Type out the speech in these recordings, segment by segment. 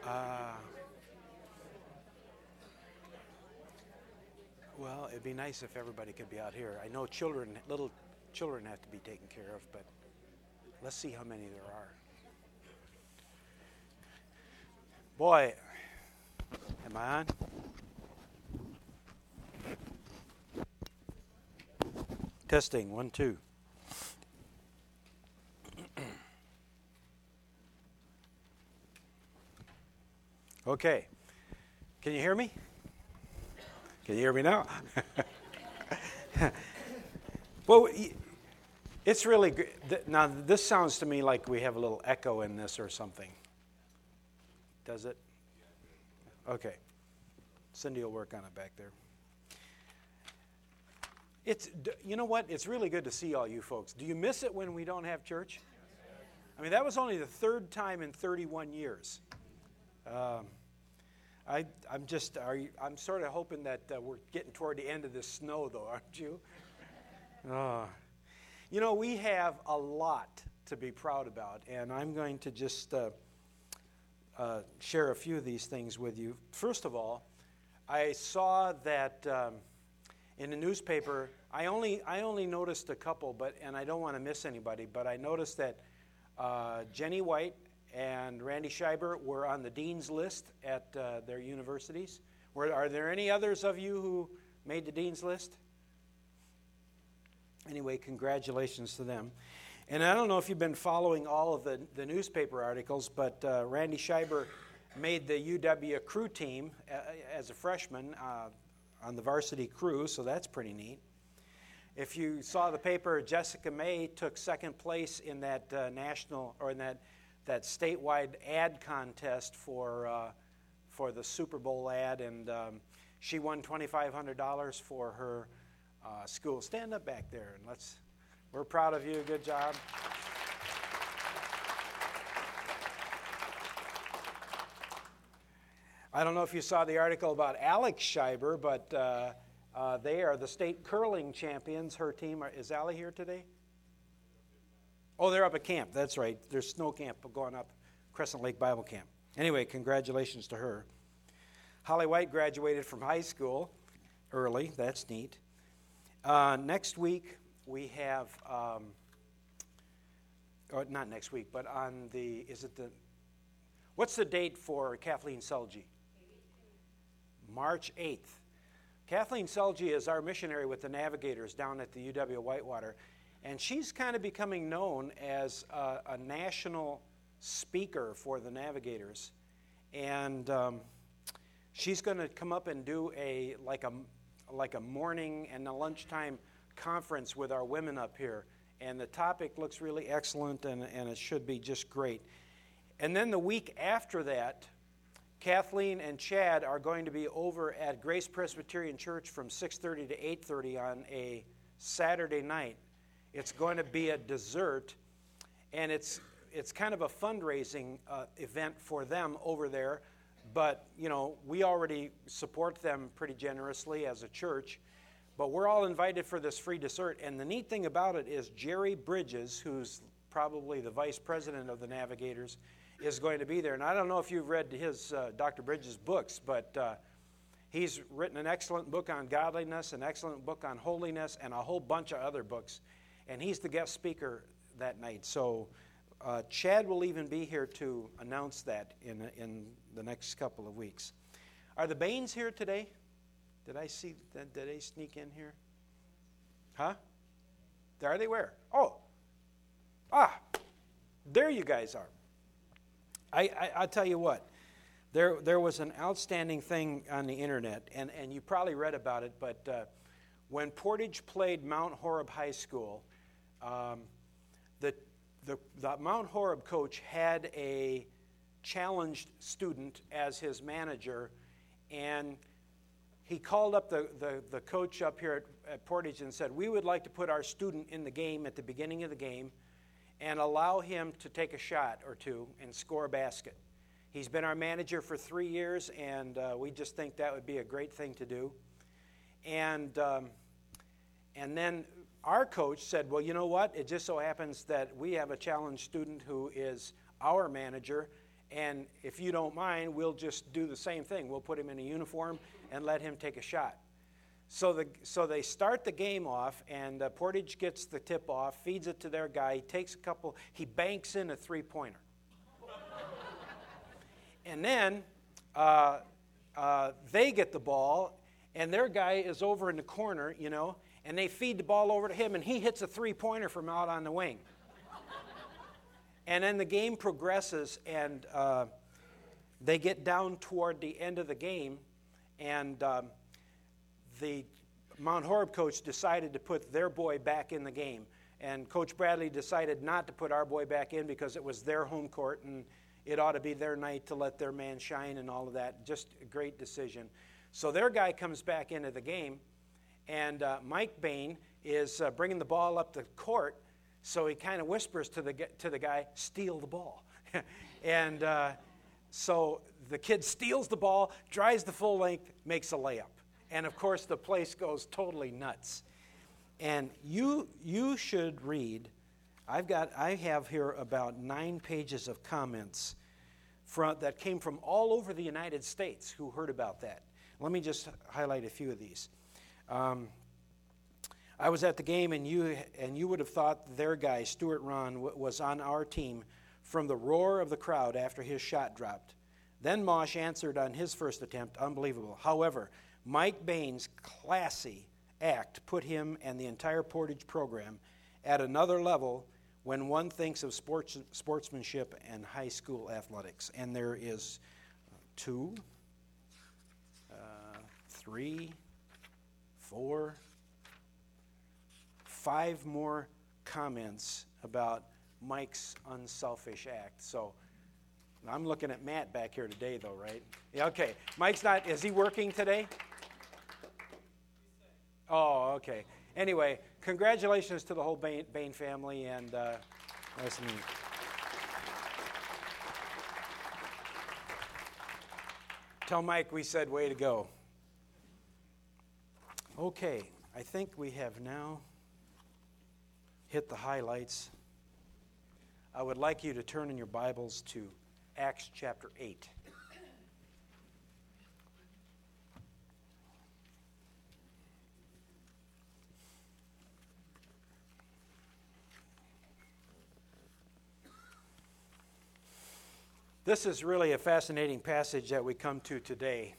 Well, it'd be nice if everybody could be out here. I know little children have to be taken care of, but let's see how many there are. Boy, am I on? Testing, 1, 2. Okay. Can you hear me? Can you hear me now? Well, it's really good. Now, this sounds to me like we have a little echo in this or something. Does it? Okay. Cindy will work on it back there. You know what? It's really good to see all you folks. Do you miss it when we don't have church? I mean, that was only the third time in 31 years. I'm sort of hoping that we're getting toward the end of this snow, though, aren't you? You know, we have a lot to be proud about, and I'm going to just share a few of these things with you. First of all, I saw that in the newspaper. I only noticed a couple, and I don't want to miss anybody. But I noticed that Jenny White and Randy Scheiber were on the dean's list at their universities. Are there any others of you who made the dean's list? Anyway, congratulations to them. And I don't know if you've been following all of the newspaper articles, but Randy Scheiber made the UW crew team as a freshman on the varsity crew, so that's pretty neat. If you saw the paper, Jessica May took second place in that national, or in that statewide ad contest for the Super Bowl ad, and she won $2,500 for her school. Stand up back there, and we're proud of you. Good job. I don't know if you saw the article about Alex Scheiber, but they are the state curling champions. Her team, is Allie here today? Oh, they're up at camp. That's right. There's snow camp going up, Crescent Lake Bible Camp. Anyway, congratulations to her. Holly White graduated from high school early. That's neat. Next week, we have, not next week, but what's the date for Kathleen Selge? March 8th. Kathleen Selge is our missionary with the Navigators down at the UW Whitewater. And she's kind of becoming known as a national speaker for the Navigators. And she's going to come up and do like a morning and a lunchtime conference with our women up here. And the topic looks really excellent, and it should be just great. And then the week after that, Kathleen and Chad are going to be over at Grace Presbyterian Church from 6:30 to 8:30 on a Saturday night. It's going to be a dessert, and it's kind of a fundraising event for them over there. But, you know, we already support them pretty generously as a church. But we're all invited for this free dessert. And the neat thing about it is Jerry Bridges, who's probably the vice president of the Navigators, is going to be there. And I don't know if you've read his Dr. Bridges' books, but he's written an excellent book on godliness, an excellent book on holiness, and a whole bunch of other books. And he's the guest speaker that night. So Chad will even be here to announce that in the next couple of weeks. Are the Baines here today? Did they sneak in here? Huh? Are they where? Oh. There you guys are. I'll tell you what. There was an outstanding thing on the internet, and you probably read about it, but when Portage played Mount Horeb High School, the Mount Horeb coach had a challenged student as his manager, and he called up the coach up here at Portage and said, we would like to put our student in the game at the beginning of the game and allow him to take a shot or two and score a basket. He's been our manager for 3 years, and we just think that would be a great thing to do. And then our coach said, well, you know what? It just so happens that we have a challenged student who is our manager, and if you don't mind, we'll just do the same thing. We'll put him in a uniform and let him take a shot. So they start the game off, and Portage gets the tip off, feeds it to their guy. He takes a couple, he banks in a three-pointer. And then they get the ball, and their guy is over in the corner, and they feed the ball over to him, and he hits a three-pointer from out on the wing. And then the game progresses, and they get down toward the end of the game, and the Mount Horeb coach decided to put their boy back in the game. And Coach Bradley decided not to put our boy back in because it was their home court, and it ought to be their night to let their man shine and all of that. Just a great decision. So their guy comes back into the game, and Mike Bain is bringing the ball up the court, so he kind of whispers to the guy, steal the ball. And so the kid steals the ball, drives the full length, makes a layup. And, of course, the place goes totally nuts. And you should read, I have here about 9 pages of comments that came from all over the United States who heard about that. Let me just highlight a few of these. I was at the game, and you would have thought their guy, Stuart Ron, was on our team from the roar of the crowd after his shot dropped. Then Mosh answered on his first attempt, unbelievable. However, Mike Bain's classy act put him and the entire Portage program at another level when one thinks of sportsmanship and high school athletics. And there is 2, 3, 4, 5 more comments about Mike's unselfish act. So I'm looking at Matt back here today, though, right? Yeah, okay. Mike's not, is he working today? Oh, okay. Anyway, congratulations to the whole Bain family, and that's neat. Tell Mike we said way to go. Okay, I think we have now hit the highlights. I would like you to turn in your Bibles to Acts chapter 8. This is really a fascinating passage that we come to today.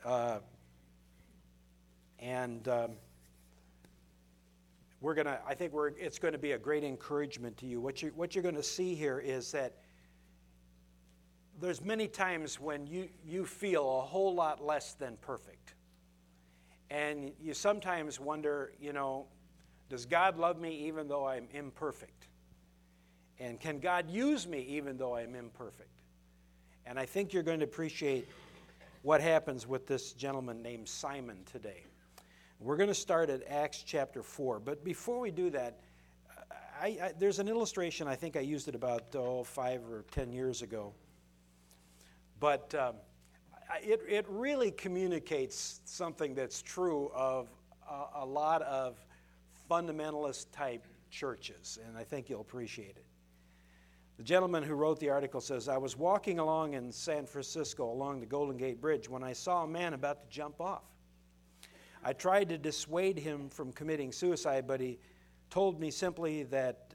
It's going to be a great encouragement to you. What you're going to see here is that there's many times when you feel a whole lot less than perfect. And you sometimes wonder, does God love me even though I'm imperfect? And can God use me even though I'm imperfect? And I think you're going to appreciate what happens with this gentleman named Simon today. We're going to start at Acts chapter 4. But before we do that, there's an illustration. I think I used it about 5 or 10 years ago. But it really communicates something that's true of a lot of fundamentalist-type churches, and I think you'll appreciate it. The gentleman who wrote the article says, I was walking along in San Francisco along the Golden Gate Bridge when I saw a man about to jump off. I tried to dissuade him from committing suicide, but he told me simply that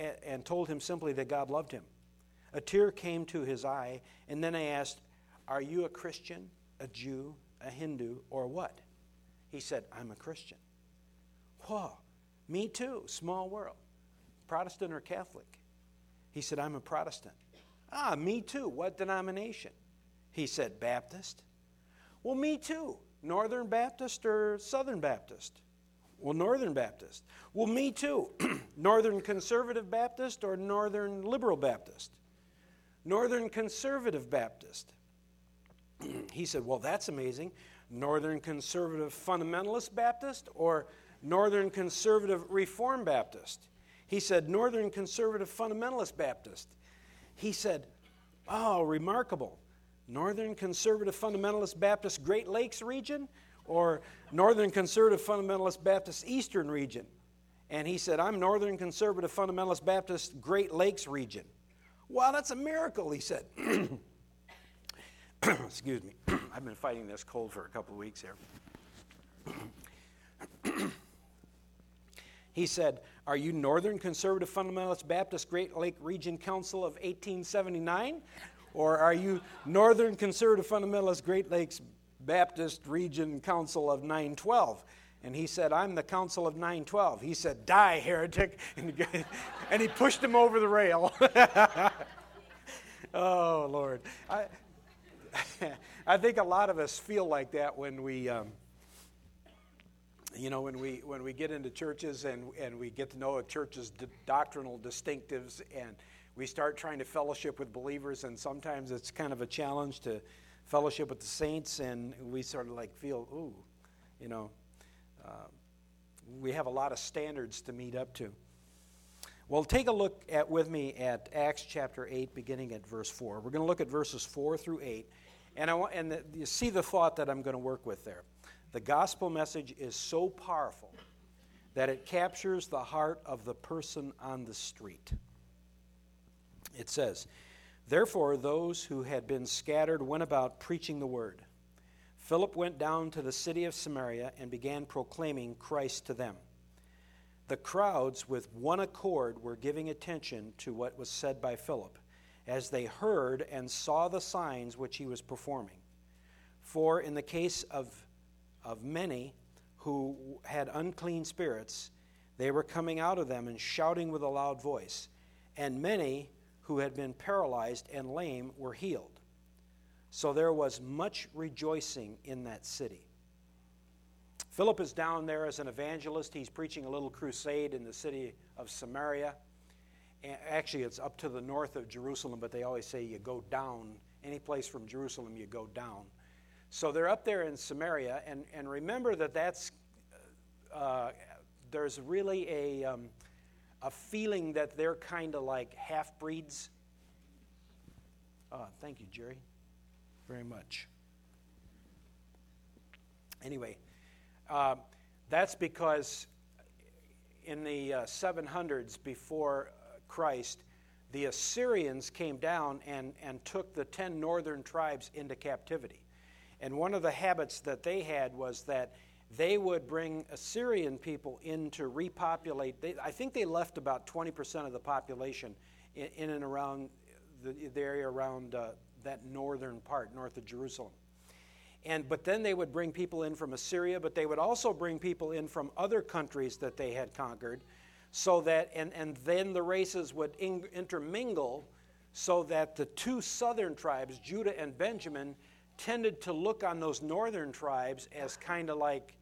God loved him. A tear came to his eye, and then I asked, are you a Christian, a Jew, a Hindu, or what? He said, I'm a Christian. Whoa, me too, small world. Protestant or Catholic? He said, I'm a Protestant. Ah, me too. What denomination? He said, Baptist. Well, me too. Northern Baptist or Southern Baptist? Well, Northern Baptist. Well, me too. Northern Conservative Baptist or Northern Liberal Baptist? Northern Conservative Baptist. He said, well, that's amazing. Northern Conservative Fundamentalist Baptist or Northern Conservative Reformed Baptist? He said, Northern Conservative Fundamentalist Baptist. He said, oh, remarkable. Northern Conservative Fundamentalist Baptist Great Lakes region or Northern Conservative Fundamentalist Baptist Eastern region? And he said, I'm Northern Conservative Fundamentalist Baptist Great Lakes region. Wow, that's a miracle, he said. Excuse me. I've been fighting this cold for a couple of weeks here. He said, "Are you Northern Conservative Fundamentalist Baptist Great Lake Region Council of 1879? Or are you Northern Conservative Fundamentalist Great Lakes Baptist Region Council of 912? And he said, "I'm the Council of 912. He said, "Die, heretic." And he pushed him over the rail. Oh, Lord. I think a lot of us feel like that when we, when we get into churches and we get to know a church's doctrinal distinctives, and we start trying to fellowship with believers, and sometimes it's kind of a challenge to fellowship with the saints, and we sort of like feel, we have a lot of standards to meet up to. Well, take a look with me at Acts chapter 8, beginning at verse 4. We're going to look at verses 4 through 8, and you see the thought that I'm going to work with there. The gospel message is so powerful that it captures the heart of the person on the street. It says, "Therefore those who had been scattered went about preaching the word. Philip went down to the city of Samaria and began proclaiming Christ to them. The crowds with one accord were giving attention to what was said by Philip, as they heard and saw the signs which he was performing. For in the case of many who had unclean spirits, they were coming out of them and shouting with a loud voice, and many who had been paralyzed and lame were healed. So there was much rejoicing in that city." Philip is down there as an evangelist. He's preaching a little crusade in the city of Samaria. Actually, it's up to the north of Jerusalem, but they always say you go down. Any place from Jerusalem, you go down. So they're up there in Samaria, and remember that's there's really a feeling that they're kind of like half-breeds. Thank you, Jerry, very much. Anyway, that's because in the 700s before Christ, the Assyrians came down and took the 10 northern tribes into captivity. And one of the habits that they had was that they would bring Assyrian people in to repopulate. I think they left about 20% of the population in and around the area around that northern part, north of Jerusalem. But then they would bring people in from Assyria, but they would also bring people in from other countries that they had conquered, so that and then the races would intermingle, so that the two southern tribes, Judah and Benjamin, tended to look on those northern tribes as kind of like,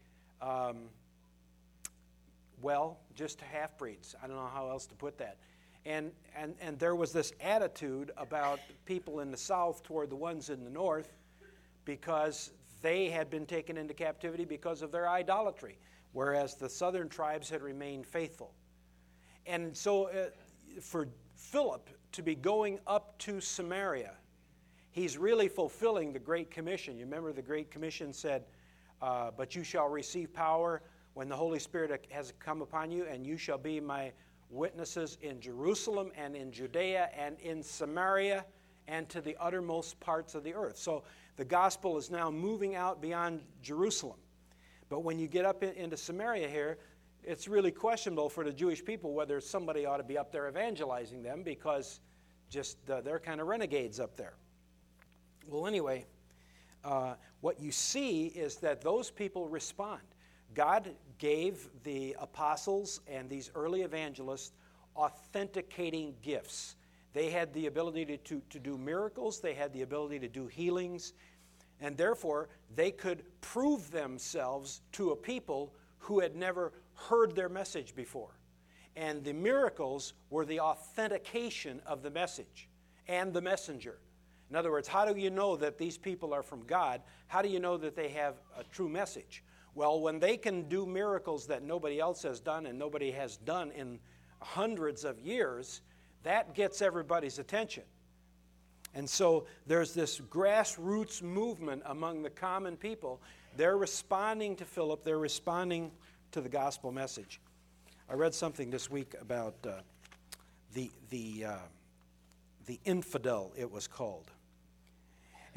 just half-breeds. I don't know how else to put that. And there was this attitude about people in the south toward the ones in the north, because they had been taken into captivity because of their idolatry, whereas the southern tribes had remained faithful. And so for Philip to be going up to Samaria, he's really fulfilling the Great Commission. You remember the Great Commission said, "But you shall receive power when the Holy Spirit has come upon you, and you shall be my witnesses in Jerusalem and in Judea and in Samaria and to the uttermost parts of the earth." So the gospel is now moving out beyond Jerusalem. But when you get up into Samaria here, it's really questionable for the Jewish people whether somebody ought to be up there evangelizing them, because they're kind of renegades up there. Well, anyway, what you see is that those people respond. God gave the apostles and these early evangelists authenticating gifts. They had the ability to do miracles. They had the ability to do healings. And therefore, they could prove themselves to a people who had never heard their message before. And the miracles were the authentication of the message and the messenger. In other words, how do you know that these people are from God? How do you know that they have a true message? Well, when they can do miracles that nobody else has done and nobody has done in hundreds of years, that gets everybody's attention. And so there's this grassroots movement among the common people. They're responding to Philip. They're responding to the gospel message. I read something this week about the infidel, it was called.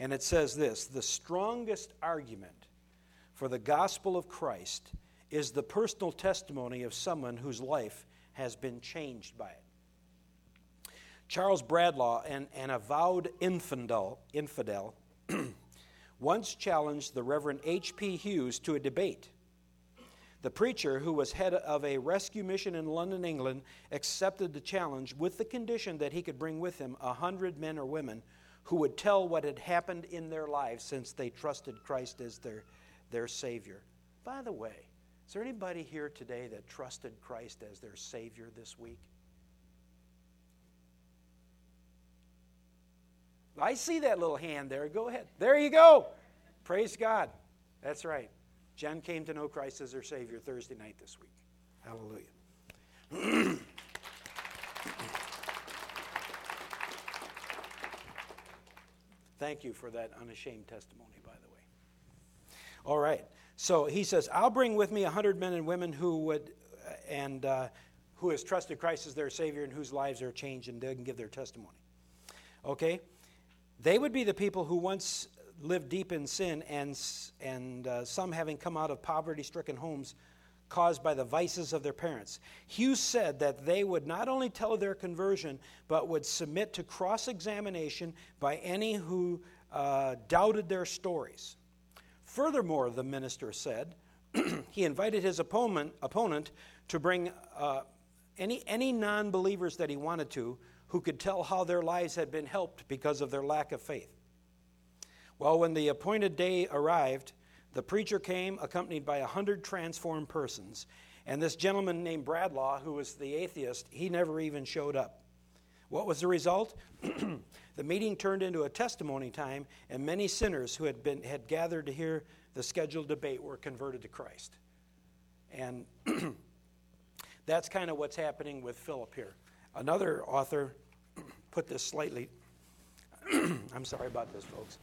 And it says this: the strongest argument for the gospel of Christ is the personal testimony of someone whose life has been changed by it. Charles Bradlaugh, an avowed infidel once challenged the Reverend H.P. Hughes to a debate. The preacher, who was head of a rescue mission in London, England, accepted the challenge with the condition that he could bring with him 100 men or women who would tell what had happened in their lives since they trusted Christ as their Savior. By the way, is there anybody here today that trusted Christ as their Savior this week? I see that little hand there. Go ahead. There you go. Praise God. That's right. Jen came to know Christ as her Savior Thursday night this week. Hallelujah. Thank you for that unashamed testimony, by the way. All right. So he says, I'll bring with me 100 men and women who has trusted Christ as their Savior and whose lives are changed, and they can give their testimony. Okay? They would be the people who once lived deep in sin, and some having come out of poverty-stricken homes caused by the vices of their parents. Hughes said that they would not only tell of their conversion, but would submit to cross-examination by any who doubted their stories. Furthermore, the minister said, he invited his opponent to bring any non-believers that he wanted to, who could tell how their lives had been helped because of their lack of faith. Well, when the appointed day arrived, the preacher came accompanied by 100 transformed persons, and this gentleman named Bradlaugh, who was the atheist, he never even showed up. What was the result? The meeting turned into a testimony time, and many sinners who had gathered to hear the scheduled debate were converted to Christ. And that's kind of what's happening with Philip here. Another author put this slightly, I'm sorry about this, folks.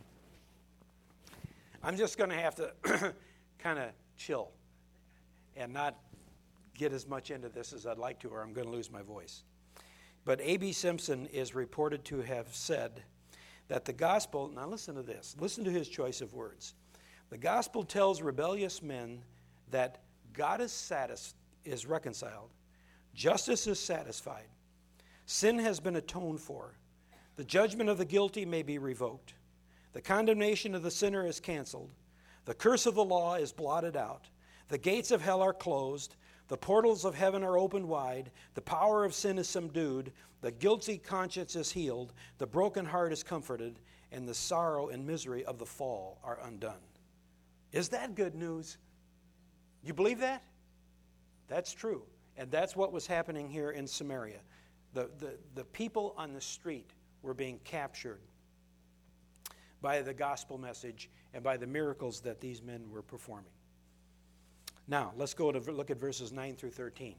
I'm just going to have to kind of chill and not get as much into this as I'd like to, or I'm going to lose my voice. But A.B. Simpson is reported to have said that the gospel, now listen to this, listen to his choice of words. The gospel tells rebellious men that God is reconciled, justice is satisfied, sin has been atoned for, the judgment of the guilty may be revoked, the condemnation of the sinner is canceled, the curse of the law is blotted out, the gates of hell are closed, the portals of heaven are opened wide, the power of sin is subdued, the guilty conscience is healed, the broken heart is comforted, and the sorrow and misery of the fall are undone. Is that good news? You believe that? That's true. And that's what was happening here in Samaria. The people on the street were being captured by the gospel message and by the miracles that these men were performing. Now, let's go to look at verses 9 through 13.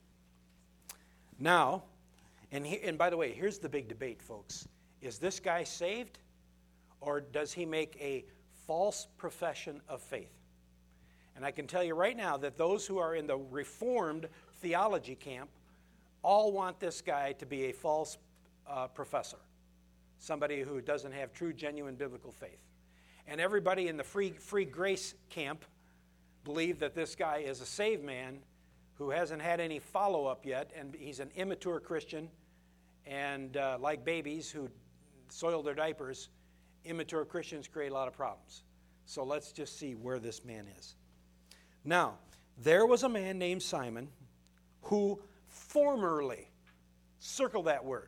Now, and by the way, here's the big debate, folks. Is this guy saved, or does he make a false profession of faith? And I can tell you right now that those who are in the Reformed theology camp all want this guy to be a false professor, somebody who doesn't have true, genuine biblical faith. And everybody in the free grace camp believe that this guy is a saved man who hasn't had any follow-up yet, and he's an immature Christian, and like babies who soil their diapers, immature Christians create a lot of problems. So let's just see where this man is. Now, there was a man named Simon who formerly, circle that word,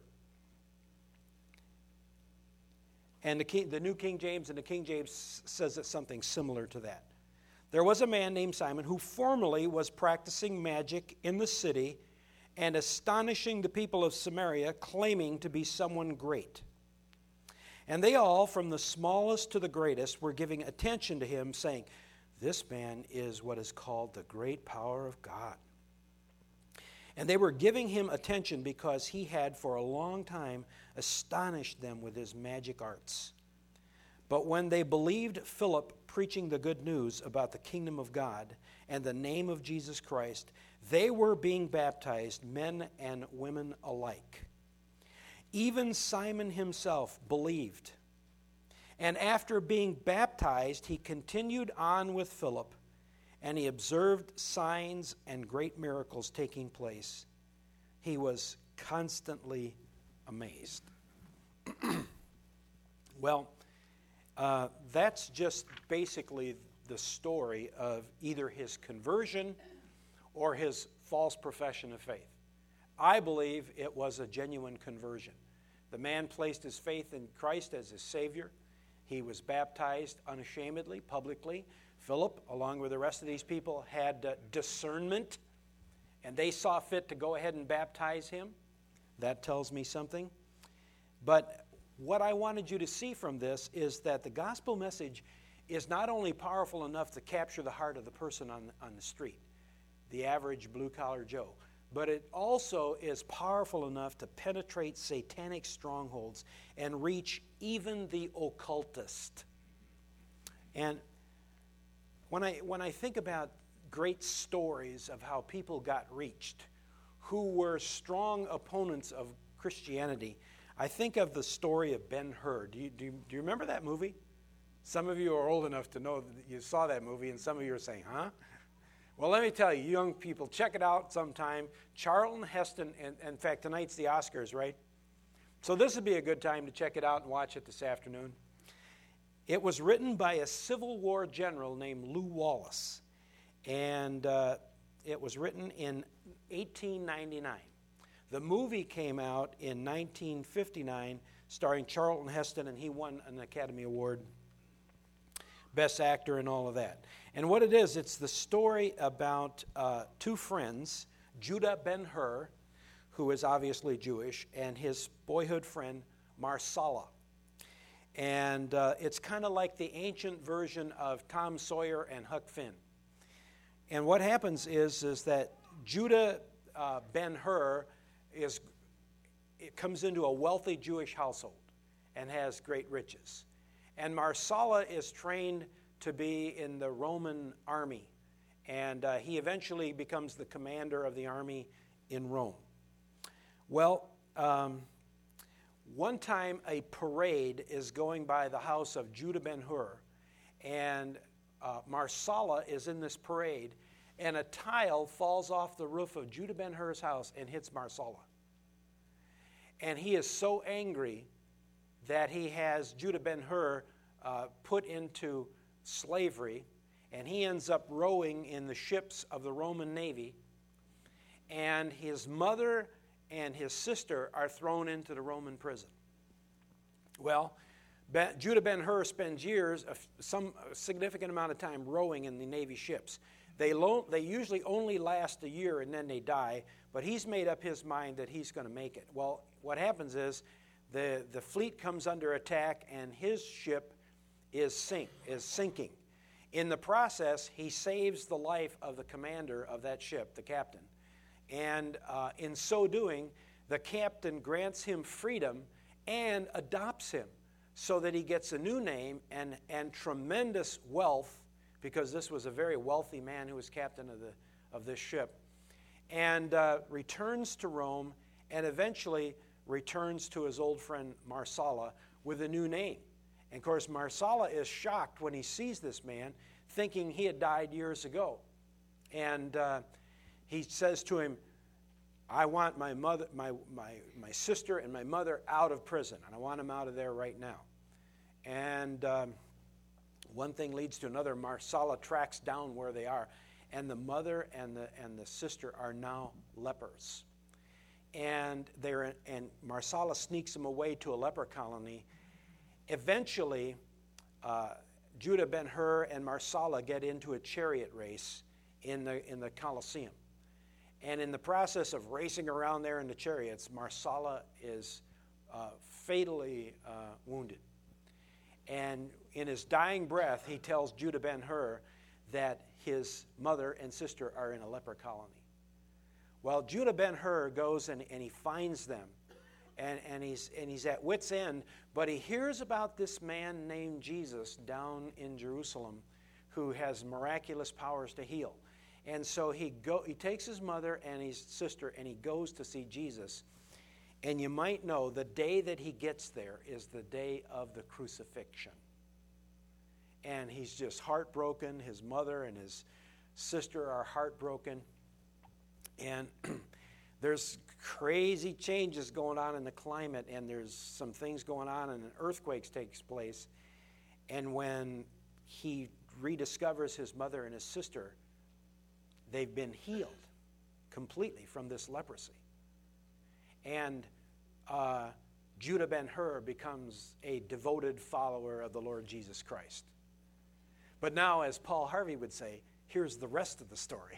and the New King James and the King James says it something similar to that. There was a man named Simon who formerly was practicing magic in the city and astonishing the people of Samaria, claiming to be someone great. And they all, from the smallest to the greatest, were giving attention to him, saying, "This man is what is called the great power of God." And they were giving him attention because he had for a long time astonished them with his magic arts. But when they believed Philip preaching the good news about the kingdom of God and the name of Jesus Christ, they were being baptized, men and women alike. Even Simon himself believed, And after being baptized, he continued on with Philip, and he observed signs and great miracles taking place. He was constantly amazed. Well, that's just basically the story of either his conversion or his false profession of faith. I believe it was a genuine conversion. The man placed his faith in Christ as his Savior. He was baptized unashamedly, publicly. Philip, along with the rest of these people, had discernment, and they saw fit to go ahead and baptize him. That tells me something. But what I wanted you to see from this is that the gospel message is not only powerful enough to capture the heart of the person on the street, the average blue-collar Joe, but it also is powerful enough to penetrate satanic strongholds and reach even the occultist. And when I think about great stories of how people got reached, who were strong opponents of Christianity, I think of the story of Ben-Hur. Do you remember that movie? Some of you are old enough to know that you saw that movie, and some of you are saying, huh? Well, let me tell you, young people, check it out sometime. Charlton Heston, and in fact, tonight's the Oscars, right? So this would be a good time to check it out and watch it this afternoon. It was written by a Civil War general named Lew Wallace, and it was written in 1899. The movie came out in 1959, starring Charlton Heston, and he won an Academy Award, Best Actor and all of that. And what it is, it's the story about two friends, Judah Ben-Hur, who is obviously Jewish, and his boyhood friend, Marsala. And it's kind of like the ancient version of Tom Sawyer and Huck Finn. And what happens is that Judah Ben-Hur comes into a wealthy Jewish household and has great riches. And Marsala is trained to be in the Roman army, and he eventually becomes the commander of the army in Rome. Well, one time a parade is going by the house of Judah Ben-Hur, and Marsala is in this parade, and a tile falls off the roof of Judah Ben-Hur's house and hits Marsala. And he is so angry that he has Judah Ben-Hur put into slavery, and he ends up rowing in the ships of the Roman Navy, and his mother and his sister are thrown into the Roman prison. Well, Judah Ben-Hur spends years, some significant amount of time rowing in the Navy ships. They usually only last a year and then they die, but he's made up his mind that he's going to make it. Well, what happens is the fleet comes under attack and his ship is sinking. In the process, he saves the life of the commander of that ship, the captain. And in so doing, the captain grants him freedom and adopts him so that he gets a new name and tremendous wealth, because this was a very wealthy man who was captain of this ship, and returns to Rome and eventually returns to his old friend Marsala with a new name. And of course, Marsala is shocked when he sees this man, thinking he had died years ago. And he says to him, I want my mother, my sister and my mother out of prison, and I want them out of there right now. And one thing leads to another. Marsala tracks down where they are, and the mother and the sister are now lepers. And Marsala sneaks them away to a leper colony. Eventually, Judah Ben-Hur and Marsala get into a chariot race in the Colosseum. And in the process of racing around there in the chariots, Marsala is fatally wounded. And in his dying breath, he tells Judah Ben-Hur that his mother and sister are in a leper colony. Well, Judah Ben-Hur goes and he finds them, and he's at wit's end, but he hears about this man named Jesus down in Jerusalem who has miraculous powers to heal. And so he takes his mother and his sister and he goes to see Jesus. And you might know the day that he gets there is the day of the crucifixion. and he's just heartbroken. His mother and his sister are heartbroken. And there's crazy changes going on in the climate, and there's some things going on, and an earthquake takes place. And when he rediscovers his mother and his sister, they've been healed completely from this leprosy. And Judah Ben-Hur becomes a devoted follower of the Lord Jesus Christ. But now, as Paul Harvey would say, here's the rest of the story.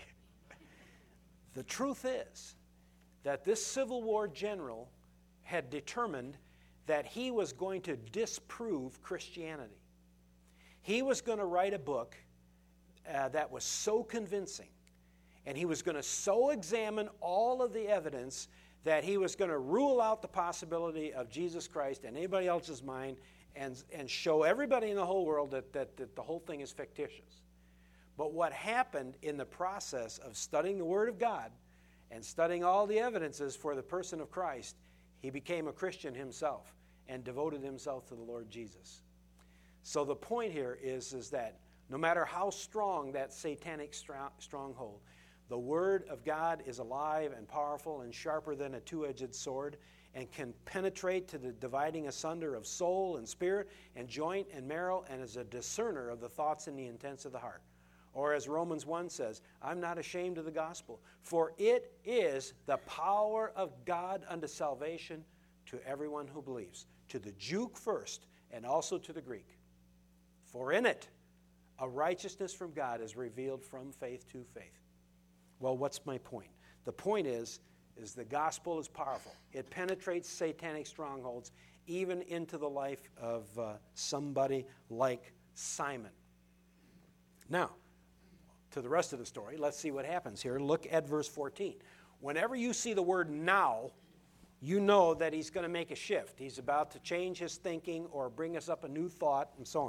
The truth is that this Civil War general had determined that he was going to disprove Christianity. He was going to write a book that was so convincing, and he was going to so examine all of the evidence that he was going to rule out the possibility of Jesus Christ in anybody else's mind and show everybody in the whole world that the whole thing is fictitious. But what happened in the process of studying the Word of God and studying all the evidences for the person of Christ, he became a Christian himself and devoted himself to the Lord Jesus. So the point here is that no matter how strong that satanic stronghold, the Word of God is alive and powerful and sharper than a two-edged sword and can penetrate to the dividing asunder of soul and spirit and joint and marrow, and is a discerner of the thoughts and the intents of the heart. Or as Romans 1 says, I'm not ashamed of the gospel, for it is the power of God unto salvation to everyone who believes, to the Jew first and also to the Greek. For in it a righteousness from God is revealed from faith to faith. Well, what's my point? The point is the gospel is powerful. It penetrates satanic strongholds even into the life of somebody like Simon. Now, to the rest of the story, let's see what happens here. Look at verse 14. Whenever you see the word now, you know that he's going to make a shift. He's about to change his thinking or bring us up a new thought and so on.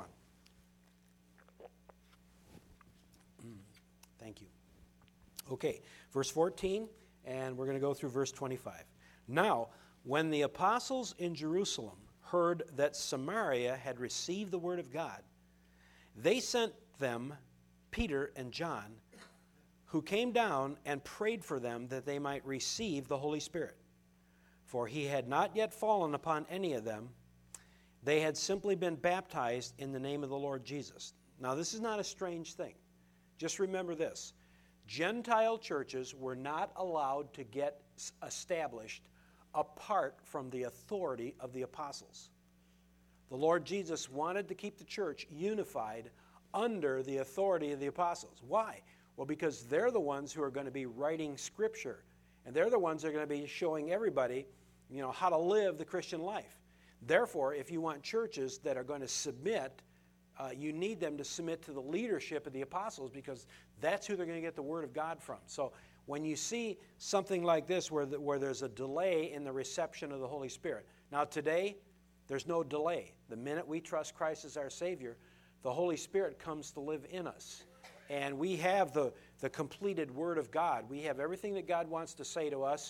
Thank you. Okay, verse 14, and we're going to go through verse 25. Now, when the apostles in Jerusalem heard that Samaria had received the word of God, they sent them Peter and John, who came down and prayed for them that they might receive the Holy Spirit. For he had not yet fallen upon any of them. They had simply been baptized in the name of the Lord Jesus. Now, this is not a strange thing. Just remember this. Gentile churches were not allowed to get established apart from the authority of the apostles. The Lord Jesus wanted to keep the church unified under the authority of the apostles. Why? Well, because they're the ones who are going to be writing Scripture, and they're the ones that are going to be showing everybody, how to live the Christian life. Therefore, if you want churches that are going to submit, you need them to submit to the leadership of the apostles, because that's who they're going to get the Word of God from. So when you see something like this where there's a delay in the reception of the Holy Spirit. Now today, there's no delay. The minute we trust Christ as our Savior, the Holy Spirit comes to live in us. And we have the completed Word of God. We have everything that God wants to say to us.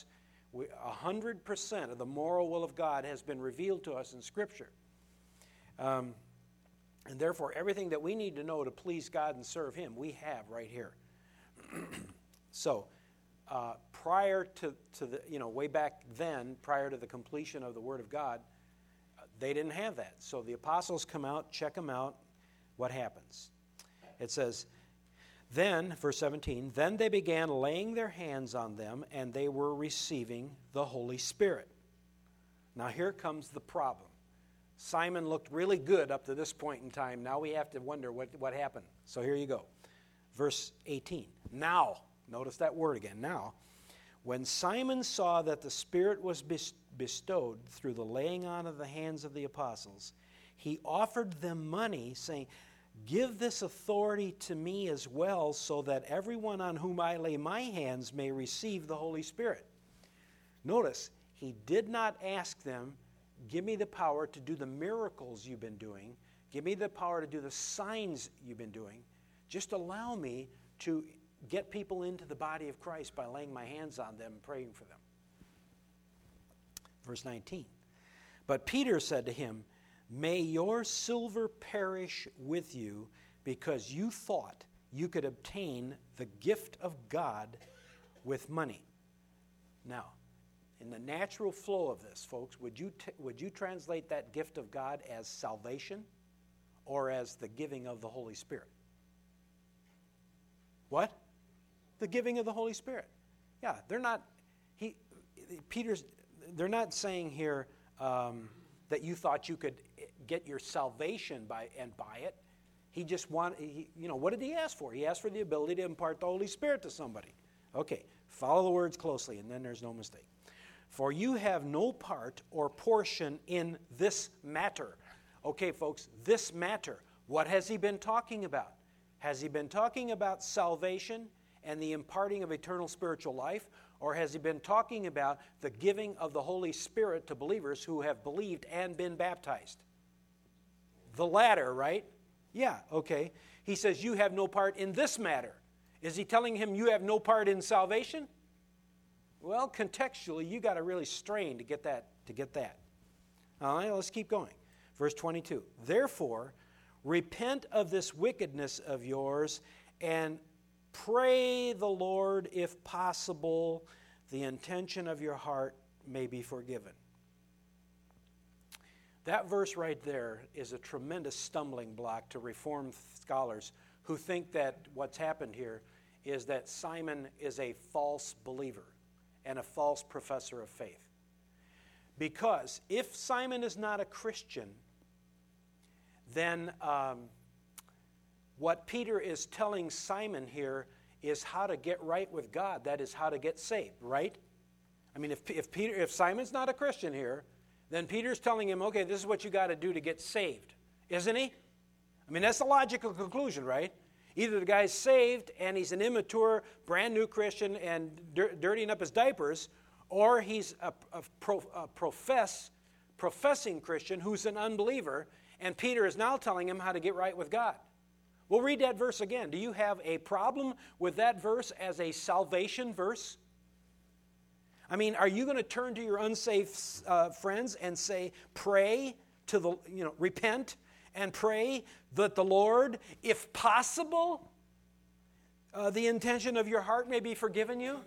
100% of the moral will of God has been revealed to us in Scripture. And therefore, everything that we need to know to please God and serve Him, we have right here. So, prior to the, way back then, prior to the completion of the Word of God, they didn't have that. So the apostles come out, check them out. What happens? It says, then, verse 17, then they began laying their hands on them, and they were receiving the Holy Spirit. Now here comes the problem. Simon looked really good up to this point in time. Now we have to wonder what happened. So here you go. Verse 18. Now, notice that word again, now. When Simon saw that the Spirit was bestowed through the laying on of the hands of the apostles, he offered them money, saying, give this authority to me as well, so that everyone on whom I lay my hands may receive the Holy Spirit. Notice, he did not ask them, give me the power to do the miracles you've been doing. Give me the power to do the signs you've been doing. Just allow me to get people into the body of Christ by laying my hands on them and praying for them. Verse 19. But Peter said to him, May your silver perish with you because you thought you could obtain the gift of God with money. Now, in the natural flow of this, folks, would you translate that gift of God as salvation or as the giving of the Holy Spirit? What? The giving of the Holy Spirit. Yeah, they're not saying here that you thought you could get your salvation buy it. He just what did he ask for? He asked for the ability to impart the Holy Spirit to somebody. Okay, follow the words closely, and then there's no mistake. For you have no part or portion in this matter. Okay, folks, this matter. What has he been talking about? Has he been talking about salvation and the imparting of eternal spiritual life? Or has he been talking about the giving of the Holy Spirit to believers who have believed and been baptized? The latter, right? Yeah, okay. He says, you have no part in this matter. Is he telling him you have no part in salvation? Well, contextually, you got to really strain to get that. All right, let's keep going. Verse 22. Therefore, repent of this wickedness of yours and pray the Lord, if possible, the intention of your heart may be forgiven. That verse right there is a tremendous stumbling block to Reformed scholars who think that what's happened here is that Simon is a false believer and a false professor of faith. Because if Simon is not a Christian, then what Peter is telling Simon here is how to get right with God. That is how to get saved, right? I mean, if Simon's not a Christian here, then Peter's telling him, okay, this is what you got to do to get saved, isn't he? I mean, that's the logical conclusion, right? Either the guy's saved and he's an immature, brand new Christian and dirtying up his diapers, or he's a professing Christian who's an unbeliever, and Peter is now telling him how to get right with God. We'll read that verse again. Do you have a problem with that verse as a salvation verse? I mean, are you going to turn to your unsaved friends and say, pray to repent and pray that the Lord, if possible, the intention of your heart may be forgiven you?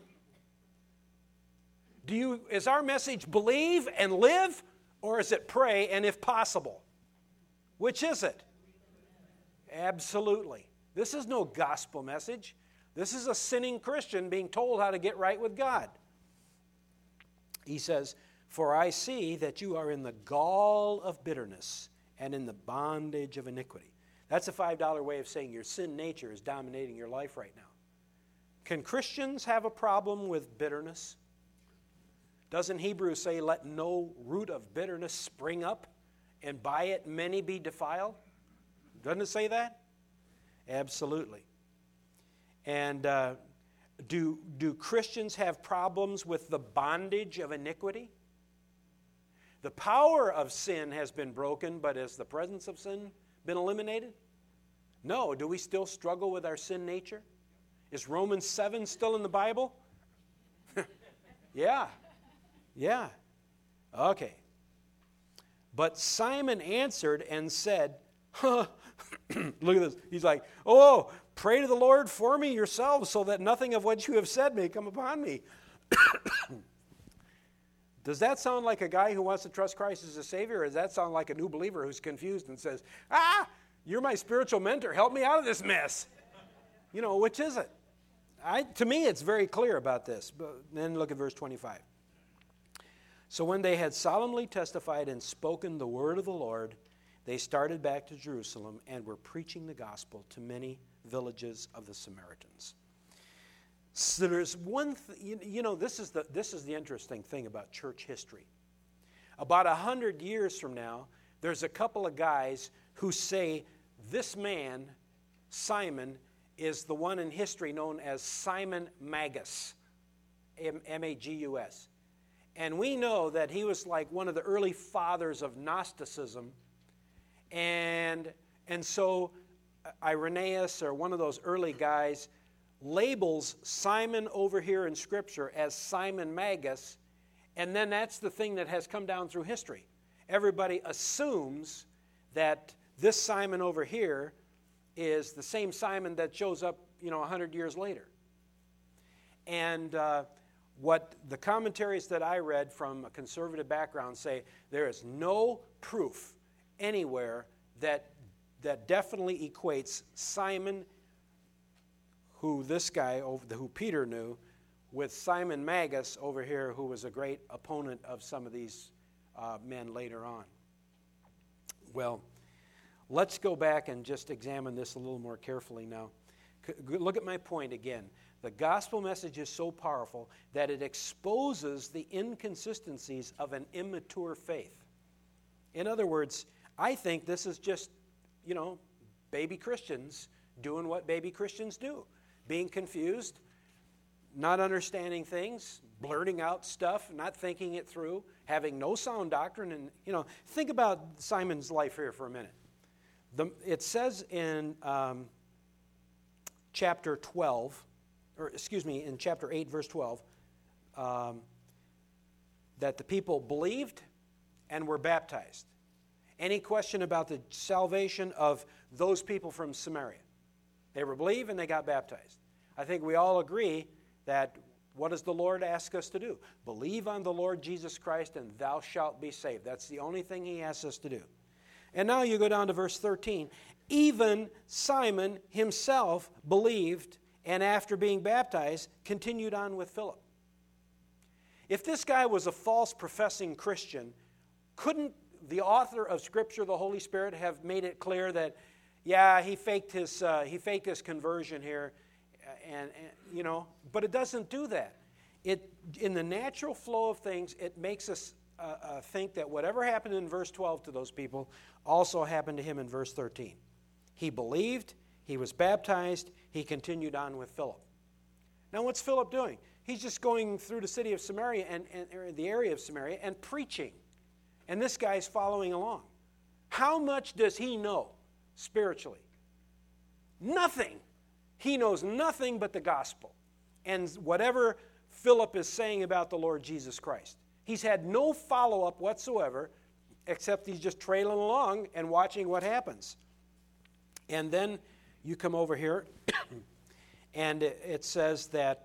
Is our message believe and live, or is it pray and if possible? Which is it? Absolutely. This is no gospel message. This is a sinning Christian being told how to get right with God. He says, for I see that you are in the gall of bitterness and in the bondage of iniquity. That's a $5 way of saying your sin nature is dominating your life right now. Can Christians have a problem with bitterness? Doesn't Hebrews say, let no root of bitterness spring up, and by it many be defiled? Doesn't it say that? Absolutely. And do Christians have problems with the bondage of iniquity? The power of sin has been broken, but has the presence of sin been eliminated? No. Do we still struggle with our sin nature? Is Romans 7 still in the Bible? Yeah. Okay. But Simon answered and said, look at this. He's like, oh, pray to the Lord for me yourselves so that nothing of what you have said may come upon me. Does that sound like a guy who wants to trust Christ as a Savior, or does that sound like a new believer who's confused and says, you're my spiritual mentor, help me out of this mess? Which is it? To me, it's very clear about this. But then look at verse 25. So when they had solemnly testified and spoken the word of the Lord, they started back to Jerusalem and were preaching the gospel to many villages of the Samaritans. So there's one this is the interesting thing about church history. About 100 years from now, there's a couple of guys who say this man, Simon, is the one in history known as Simon Magus, M-A-G-U-S. And we know that he was like one of the early fathers of Gnosticism. And so Irenaeus, or one of those early guys, labels Simon over here in Scripture as Simon Magus, and then that's the thing that has come down through history. Everybody assumes that this Simon over here is the same Simon that shows up, 100 years later. And what the commentaries that I read from a conservative background say, there is no proof anywhere that definitely equates Simon, who this guy, who Peter knew, with Simon Magus over here, who was a great opponent of some of these men later on. Well, let's go back and just examine this a little more carefully now. Look at my point again. The gospel message is so powerful that it exposes the inconsistencies of an immature faith. In other words, I think this is just, baby Christians doing what baby Christians do. Being confused, not understanding things, blurting out stuff, not thinking it through, having no sound doctrine. And, think about Simon's life here for a minute. It says in chapter 12, in chapter 8, verse 12, that the people believed and were baptized. Any question about the salvation of those people from Samaria? They were believed and they got baptized. I think we all agree that what does the Lord ask us to do? Believe on the Lord Jesus Christ and thou shalt be saved. That's the only thing he asks us to do. And now you go down to verse 13. Even Simon himself believed, and after being baptized, continued on with Philip. If this guy was a false professing Christian, couldn't the author of Scripture, the Holy Spirit, have made it clear that, he faked his conversion here, and but it doesn't do that. In the natural flow of things, it makes us think that whatever happened in verse 12 to those people also happened to him in verse 13. He believed, he was baptized, he continued on with Philip. Now what's Philip doing? He's just going through the city of Samaria and the area of Samaria and preaching. And this guy's following along. How much does he know spiritually? Nothing. He knows nothing but the gospel and whatever Philip is saying about the Lord Jesus Christ. He's had no follow-up whatsoever, except he's just trailing along and watching what happens. And then you come over here, and it says that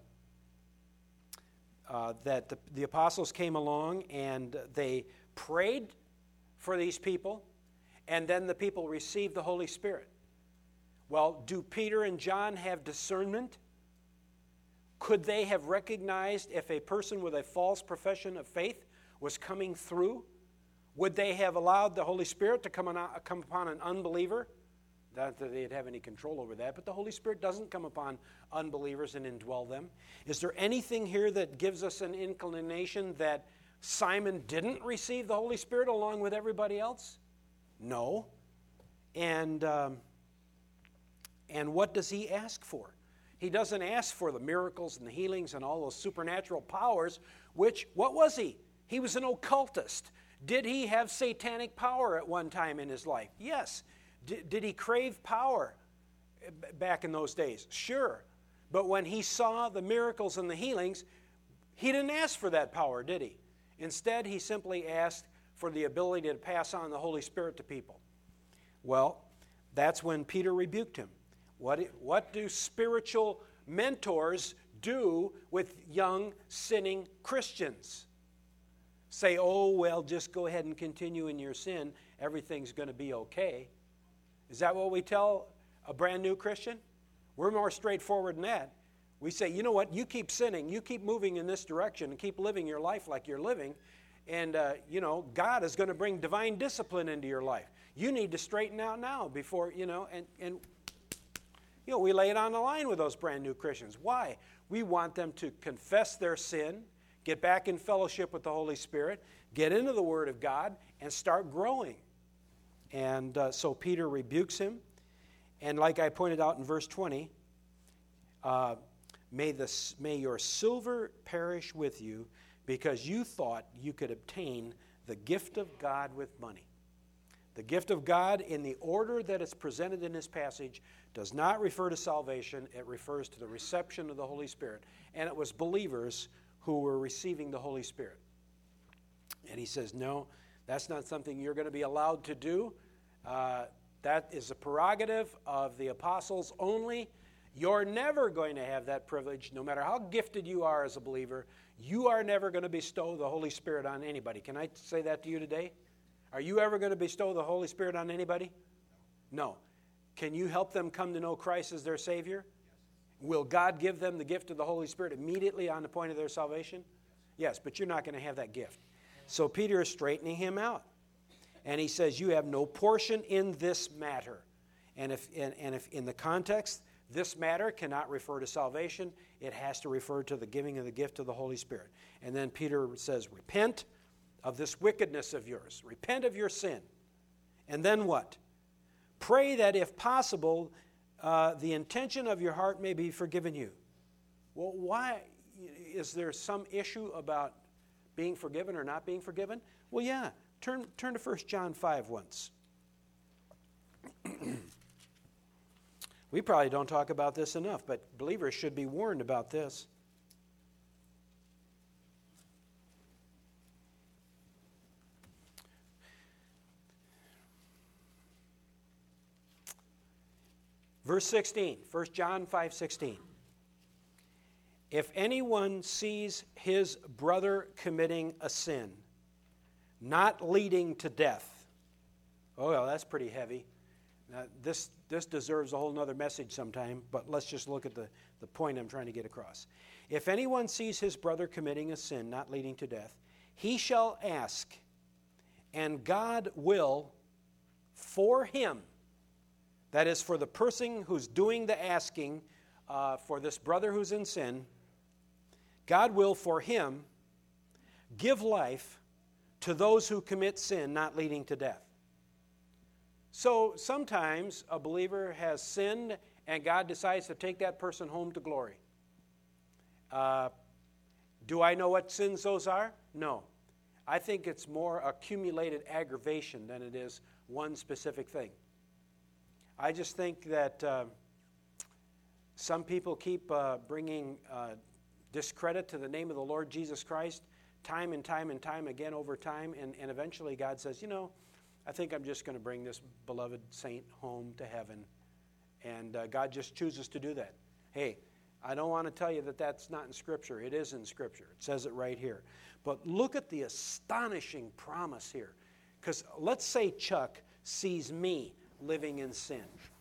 the apostles came along and they prayed for these people, and then the people received the Holy Spirit. Well, do Peter and John have discernment? Could they have recognized if a person with a false profession of faith was coming through? Would they have allowed the Holy Spirit to come upon an unbeliever? Not that they'd have any control over that, but the Holy Spirit doesn't come upon unbelievers and indwell them. Is there anything here that gives us an inclination that Simon didn't receive the Holy Spirit along with everybody else? No. And what does he ask for? He doesn't ask for the miracles and the healings and all those supernatural powers, what was he? He was an occultist. Did he have satanic power at one time in his life? Yes. Did he crave power back in those days? Sure. But when he saw the miracles and the healings, he didn't ask for that power, did he? Instead, he simply asked for the ability to pass on the Holy Spirit to people. Well, that's when Peter rebuked him. What do spiritual mentors do with young, sinning Christians? Say, oh, well, just go ahead and continue in your sin. Everything's going to be okay. Is that what we tell a brand new Christian? We're more straightforward than that. We say, you know what, you keep sinning, you keep moving in this direction, and keep living your life like you're living, and, God is going to bring divine discipline into your life. You need to straighten out now before, and we lay it on the line with those brand new Christians. Why? We want them to confess their sin, get back in fellowship with the Holy Spirit, get into the Word of God, and start growing. And so Peter rebukes him. And like I pointed out in verse 20, may your silver perish with you because you thought you could obtain the gift of God with money. The gift of God, in the order that it's presented in this passage, does not refer to salvation. It refers to the reception of the Holy Spirit. And it was believers who were receiving the Holy Spirit. And he says, no, that's not something you're going to be allowed to do. That is a prerogative of the apostles only. You're never going to have that privilege, no matter how gifted you are as a believer. You are never going to bestow the Holy Spirit on anybody. Can I say that to you today? Are you ever going to bestow the Holy Spirit on anybody? No. Can you help them come to know Christ as their Savior? Will God give them the gift of the Holy Spirit immediately on the point of their salvation? Yes, but you're not going to have that gift. So Peter is straightening him out. And he says, you have no portion in this matter. And if in the context, this matter cannot refer to salvation, it has to refer to the giving of the gift of the Holy Spirit. And then Peter says, repent of this wickedness of yours. Repent of your sin. And then what? Pray that if possible, the intention of your heart may be forgiven you. Well, why? Is there some issue about being forgiven or not being forgiven? Well, yeah. Turn to 1 John 5 once. We probably don't talk about this enough, but believers should be warned about this. Verse 16, 1 John 5:16. If anyone sees his brother committing a sin, not leading to death. Oh, well, that's pretty heavy. Now, this deserves a whole other message sometime, but let's just look at the point I'm trying to get across. If anyone sees his brother committing a sin not leading to death, he shall ask, and God will for him, that is for the person who's doing the asking for this brother who's in sin, God will for him give life to those who commit sin not leading to death. So sometimes a believer has sinned and God decides to take that person home to glory. Do I know what sins those are? No. I think it's more accumulated aggravation than it is one specific thing. I just think that some people keep bringing discredit to the name of the Lord Jesus Christ time and time and time again over time, and eventually God says, I think I'm just going to bring this beloved saint home to heaven. And God just chooses to do that. Hey, I don't want to tell you that that's not in Scripture. It is in Scripture. It says it right here. But look at the astonishing promise here. Because let's say Chuck sees me living in sin.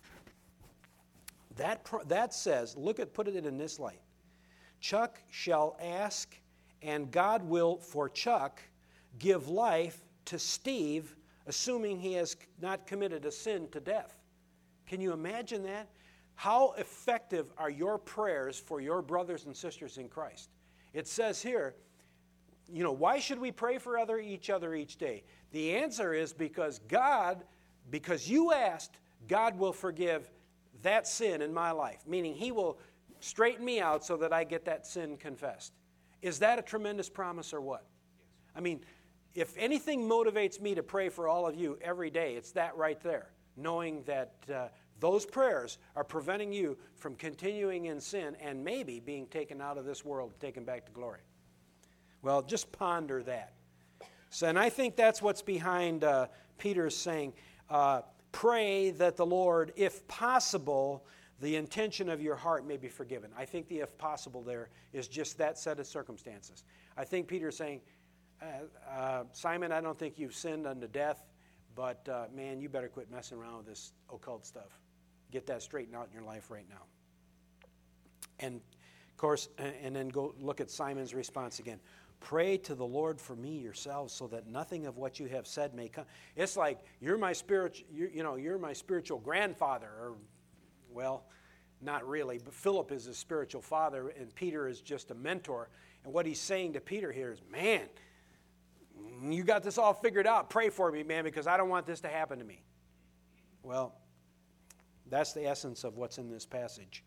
That says, put it in this light. Chuck shall ask, and God will, for Chuck, give life to Steve, assuming he has not committed a sin to death. Can you imagine that? How effective are your prayers for your brothers and sisters in Christ? It says here, why should we pray for each other each day? The answer is because you asked, God will forgive that sin in my life, meaning He will straighten me out so that I get that sin confessed. Is that a tremendous promise or what? I mean, if anything motivates me to pray for all of you every day, it's that right there, knowing that those prayers are preventing you from continuing in sin and maybe being taken out of this world and taken back to glory. Well, just ponder that. So, and I think that's what's behind Peter's saying, pray that the Lord, if possible, the intention of your heart may be forgiven. I think the if possible there is just that set of circumstances. I think Peter's saying, Simon, I don't think you've sinned unto death, but man, you better quit messing around with this occult stuff. Get that straightened out in your life right now. And of course, and then go look at Simon's response again. Pray to the Lord for me yourselves, so that nothing of what you have said may come. It's like you're my spiritual grandfather, or well, not really, but Philip is his spiritual father, and Peter is just a mentor. And what he's saying to Peter here is, man, you got this all figured out. Pray for me, man, because I don't want this to happen to me. Well, that's the essence of what's in this passage.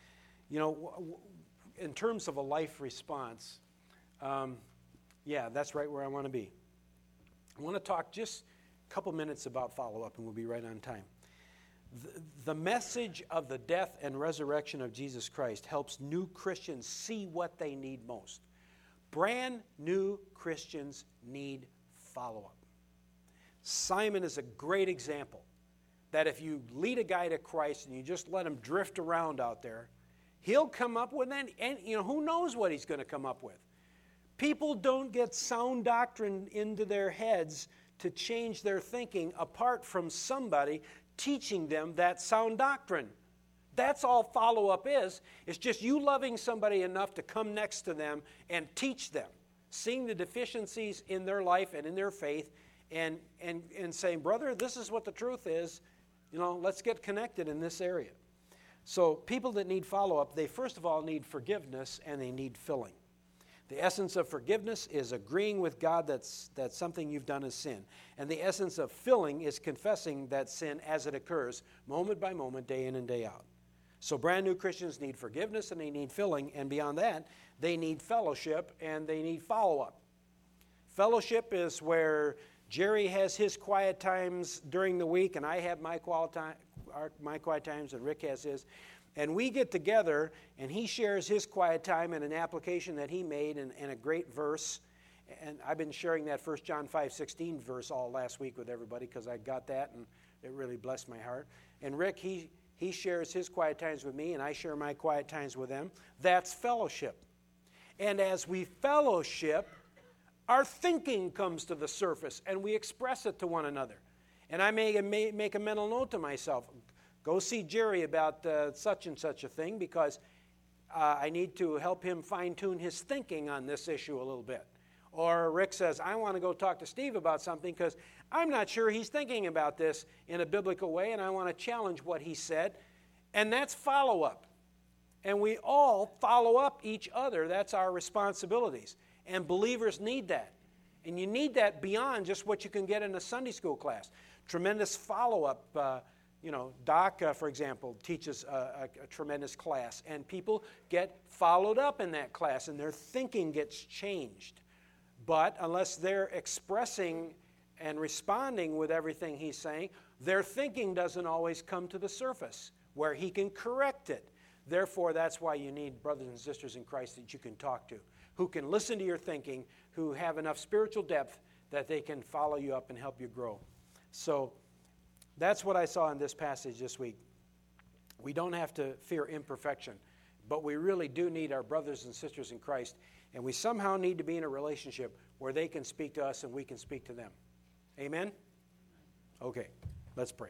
In terms of a life response, that's right where I want to be. I want to talk just a couple minutes about follow-up, and we'll be right on time. The message of the death and resurrection of Jesus Christ helps new Christians see what they need most. Brand new Christians need follow-up. Simon is a great example. that if you lead a guy to Christ and you just let him drift around out there, he'll come up with, and who knows what he's going to come up with. People don't get sound doctrine into their heads to change their thinking apart from somebody teaching them that sound doctrine. That's all follow-up is. It's just you loving somebody enough to come next to them and teach them, seeing the deficiencies in their life and in their faith, and saying, brother, this is what the truth is. Let's get connected in this area. So people that need follow-up, they first of all need forgiveness and they need filling. The essence of forgiveness is agreeing with God that something you've done is sin. And the essence of filling is confessing that sin as it occurs, moment by moment, day in and day out. So brand new Christians need forgiveness and they need filling, and beyond that, they need fellowship and they need follow-up. Fellowship is where Jerry has his quiet times during the week, and I have my quiet times, and Rick has his. And we get together, and he shares his quiet time and an application that he made and a great verse. And I've been sharing that 1 John 5:16 verse all last week with everybody because I got that, and it really blessed my heart. And Rick, he shares his quiet times with me, and I share my quiet times with them. That's fellowship. And as we fellowship, our thinking comes to the surface, and we express it to one another. And I may make a mental note to myself, go see Jerry about such and such a thing, because I need to help him fine-tune his thinking on this issue a little bit. Or Rick says, I want to go talk to Steve about something because I'm not sure he's thinking about this in a biblical way, and I want to challenge what he said. And that's follow-up. And we all follow up each other. That's our responsibilities. And believers need that. And you need that beyond just what you can get in a Sunday school class. Tremendous follow-up. Doc, for example, teaches a tremendous class. And people get followed up in that class, and their thinking gets changed. But unless they're expressing and responding with everything he's saying, their thinking doesn't always come to the surface where he can correct it. Therefore, that's why you need brothers and sisters in Christ that you can talk to, who can listen to your thinking, who have enough spiritual depth that they can follow you up and help you grow. So that's what I saw in this passage this week. We don't have to fear imperfection, but we really do need our brothers and sisters in Christ, and we somehow need to be in a relationship where they can speak to us and we can speak to them. Amen? Okay, let's pray.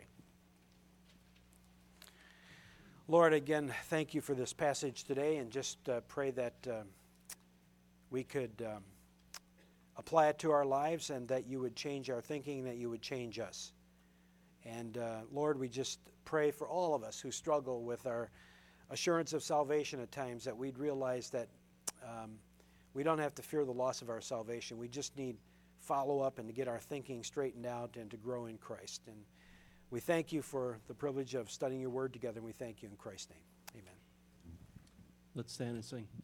Lord, again, thank you for this passage today, and just pray that we could apply it to our lives, and that you would change our thinking, that you would change us. And Lord, we just pray for all of us who struggle with our assurance of salvation at times, that we'd realize that we don't have to fear the loss of our salvation. We just need follow-up and to get our thinking straightened out and to grow in Christ. And we thank you for the privilege of studying your word together, and we thank you in Christ's name. Amen. Let's stand and sing.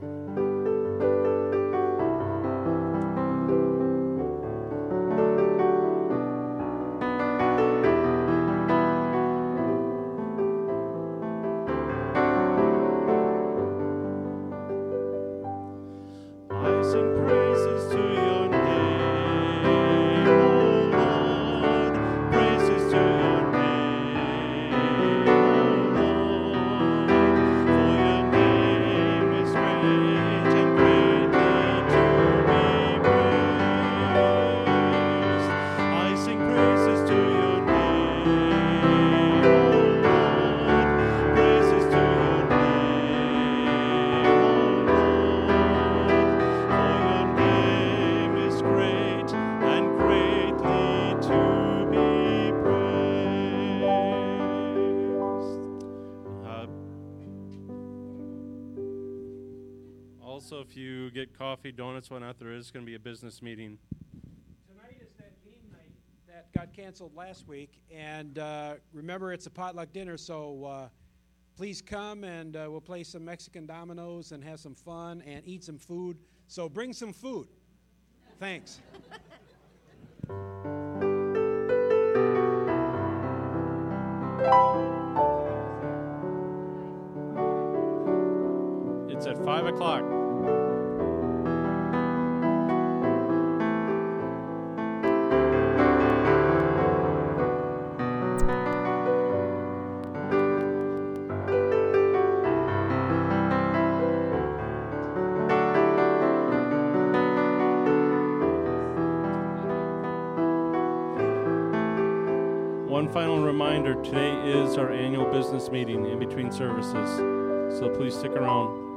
Also, if you get coffee, donuts, whatnot, there is going to be a business meeting. Tonight is that game night that got canceled last week. And remember, it's a potluck dinner, so please come, and we'll play some Mexican dominoes and have some fun and eat some food. So bring some food. Thanks. It's at 5 o'clock. One final reminder, today is our annual business meeting in between services, so please stick around.